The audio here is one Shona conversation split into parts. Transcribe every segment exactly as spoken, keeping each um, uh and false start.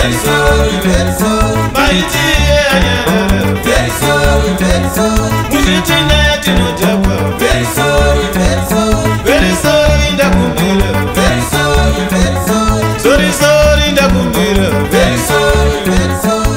very sorry, very sorry. Maiti anyerere, Very sorry, very sorry. muzitine tinotapa. Very sorry, very sorry. Very sorry ndakumbira, Very sorry, very sorry. sorry sorry ndakumbira. Very sorry, very sorry.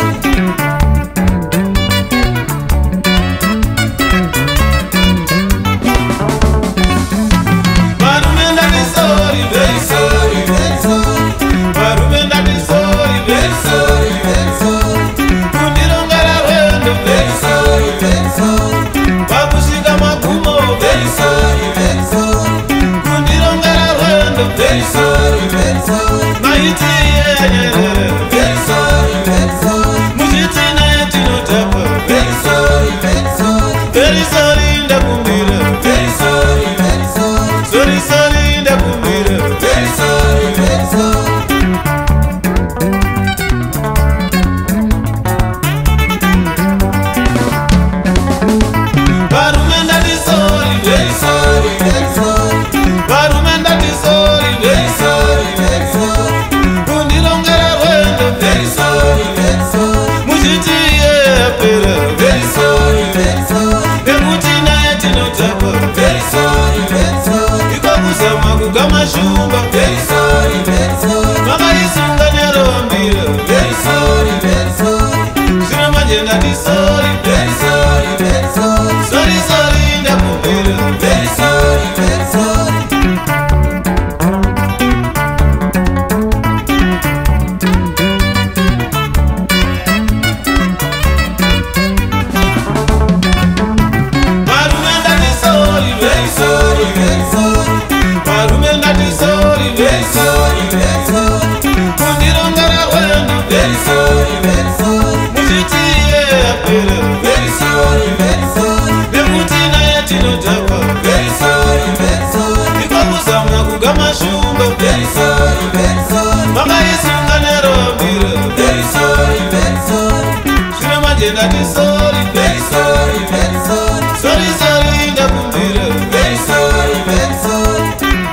Varume ndati sorry, Very sorry, very sorry. varume ndati sorry, Very sorry, very sorry. kundirongera rwendo. Very sorry, very sorry. Pakusvika magumo, Very sorry, very sorry. kundirongera rwendo. Very sorry, very sorry. Maiti anyerere, Very sorry, very sorry. muzitine tinotapa. Very sorry, very sorry. Very sorry ndakumbira, Very sorry, very sorry. sorry sorry ndakumbira. Very sorry, very sorry. Varume ndati sorry, Very sorry, very sorry. varume ndati sorry, Very sorry, very sorry. kundirongera rwendo. Very sorry, very sorry. Muzitiye yapera, Very sorry, very sorry. nekuti naye tinotapa. Very sorry, very sorry. Ikakuzama kugama shumba, Very sorry, very sorry. makaisunga nerowambira. Very sorry, very sorry. Zvino manje ndati sorry, Very sorry, very sorry. sorry sorry ndakumbira. Very sorry, very sorry. Varume ndati sorry, Very sorry, very sorry. varume ndati sorry, Very sorry, very sorry. kundirongera rwendo. Very sorry, very sorry. Muzitiye yapera, Very sorry, very sorry. nekuti naye tinotapa. Very sorry, very sorry. Ikakuzama kugama shumba, Very sorry, very sorry. makaisunga nerowambira. Very sorry, very sorry. Zvino manje ndati sorry, Very sorry, very sorry. sorry sorry ndakumbira. Very sorry, very sorry.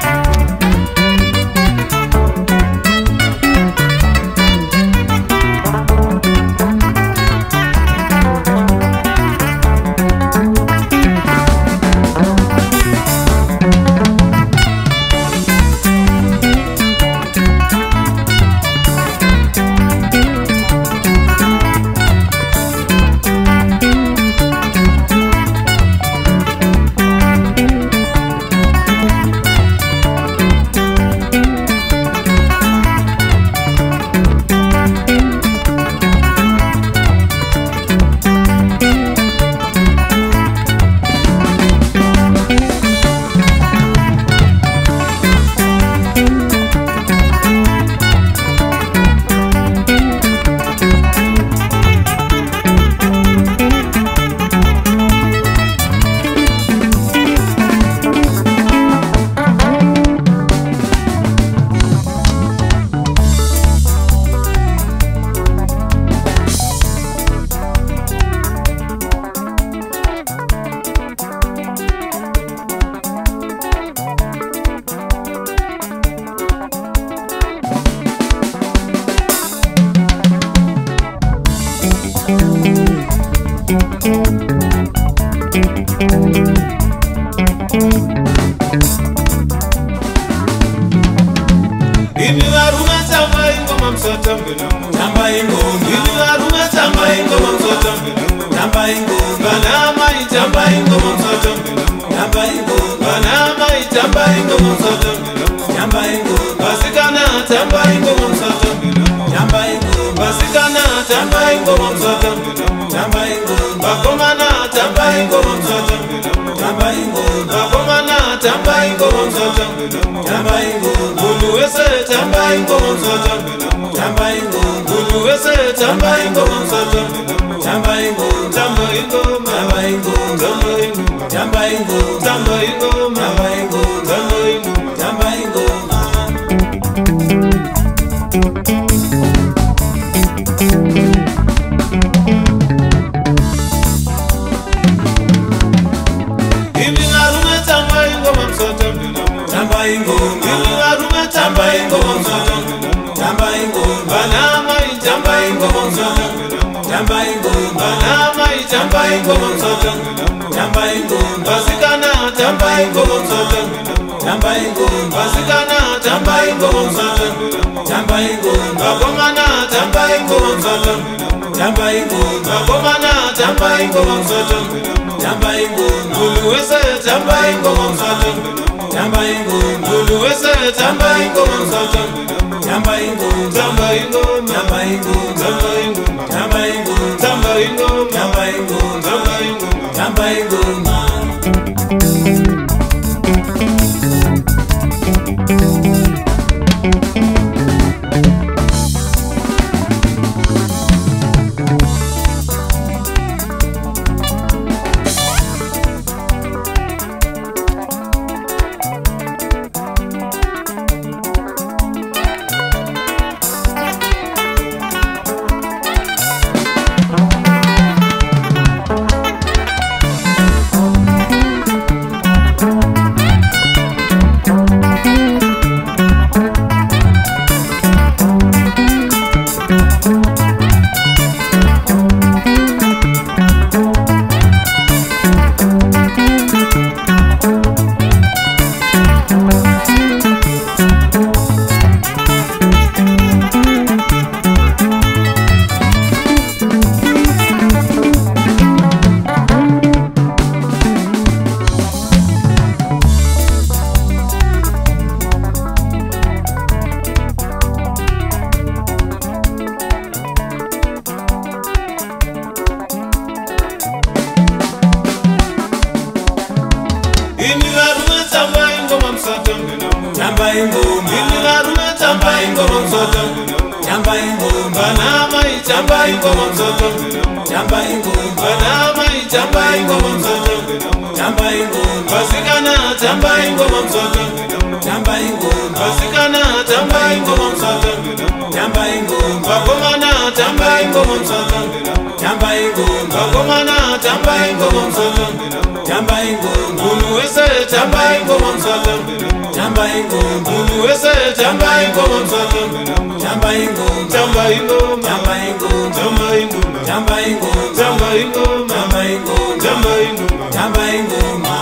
Imi varume tambai ngoma musatambira mu. Tambai ngoma. Imi varume tambai ngoma musatambira mu. Tambai ngoma. Vana mai tambai ngoma musatambira mu. Tambai ngoma. Vana mai tambai ngoma musatambira mu. Tambai ngoma. Vasikana tambai ngoma musatambira mu. Tambai ngoma. Vasikana tambai ngoma musatambira mu. Tambai ngoma. Vakomana tambai ngoma musatambira mu. Tambai ngoma. Vakomana tambai ngoma musatambira mu. Tambai ngoma. Munhu wese tambai ngoma musatambira mu. Tambai ngoma. Munhu wese tambai ngoma musatambira mu. Tambai ngoma. Tambai ngoma. Tambai ngoma. Tambai ngoma. Tambai ngoma. Tambai ngoma. Tambai ngoma. Tambai ngoma. Tambai ngoma. Imi varume tambai ngoma musatambira mu. Tambai ngoma. Imi varume tambai ngoma musatambira mu. Tambai ngoma. Vana mai tambai tambai ngoma msoto, tambai ngoma. Vasikana tambai ngoma msoto, tambai ngoma. Vasikana tambai ngoma msoto, tambai ngoma. Vakomana tambai ngoma msoto, tambai ngoma. Vakomana tambai ngoma msoto, tambai ngoma. Munhu wese tambai ngoma msoto, tambai ngoma. Munhu wese tambai ngoma msoto, tambai ngoma. Tambai ngoma, tambai ngoma, tambai ngoma, tambai ngoma, tambai ngoma, tambai ngoma, tambai ngoma, tambai ngoma. Tambai ngoma, indilarume tambai ngoma msoto, tambai ngoma. Banamai tambai ngoma msoto, tambai ngoma. Banamai tambai ngoma msoto, tambai ngoma. Vasikana tambai ngoma msoto, tambai ngoma. Vasikana tambai ngoma msoto, tambai ngoma. Vakomana tambai ngoma msoto, tambai ngoma. Vakomana tambai ngoma msoto, tambai ngoma. Munhu wese tambai ngoma msoto, tambai ngoma. Munhu wese tambai ngoma msoto, tambai ngoma. Tambai ngoma, tambai ngoma, tambai ngoma, tambai ngoma, tambai ngoma, tambai ngoma, tambai ngoma, tambai ngoma.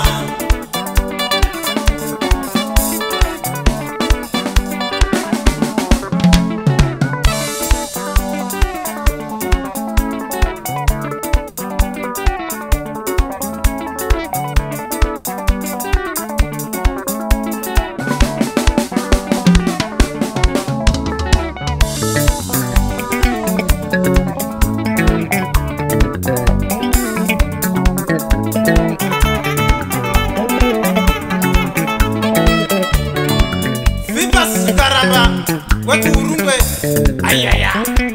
Watu urumbe ayaya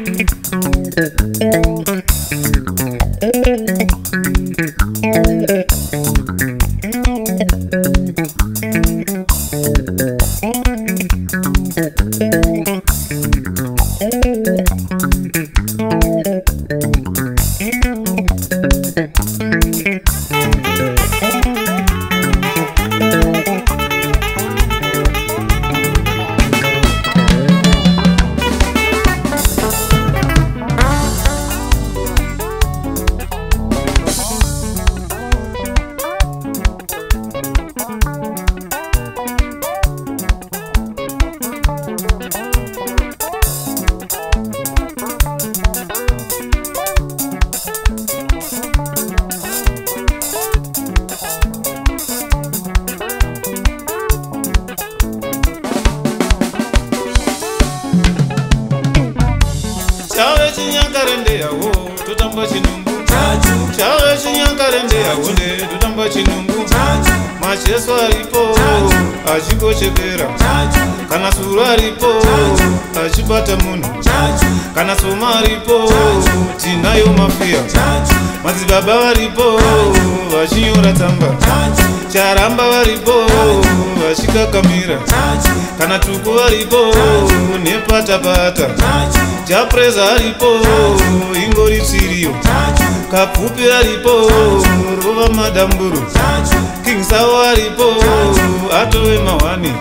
Chinyankarende yawo tutamba chinungu chachu, chawe chinyankarende yawo ne tutamba chinungu chachu. Macheso aripo achikochekera chachu, kana sura aripo achibata munhu chachu, kana soma aripo tinayo mafia chachu. Madzibaba varipo vachinyora tsamba chachu, charamba varipo vachikakamira chachu, kana tuku varipo nepatapata chachu. Japreza aripo ingori tsiriyo kapfupi aripo rova madamburu King Sawa aripo atove mahwani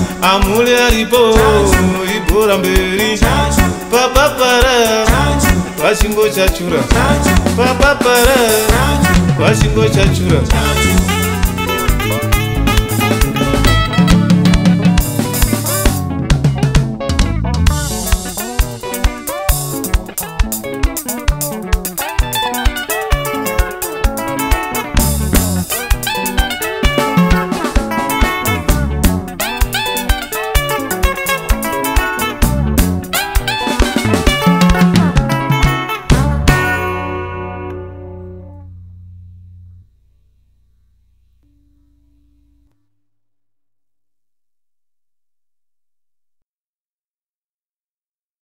Amule aripo ibora mberi papapara Washingo chachura Papapara Washingo chachura